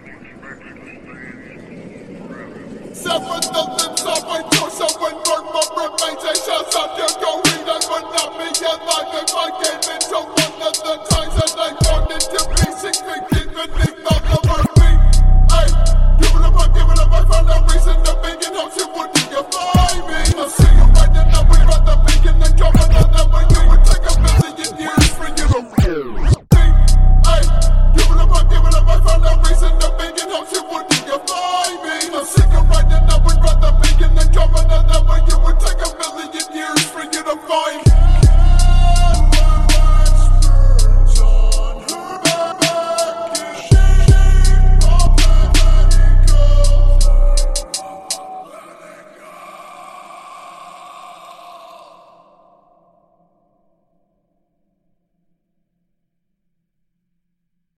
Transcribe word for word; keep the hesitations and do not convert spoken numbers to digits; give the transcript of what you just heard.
Seven nothing, seven two, seven burn my remains. They shots out there, go read it, but not me alive. If I came into one of the times that I wanted to be six feet deep beneath the cover me. Ay, give it up, I give it up, I found a reason to begin. How shit would you find me? I see you right now, we about to begin and drop another one. You would take a million years for you to Ay, give it up, I give it up, I found a reason to begin. How shit would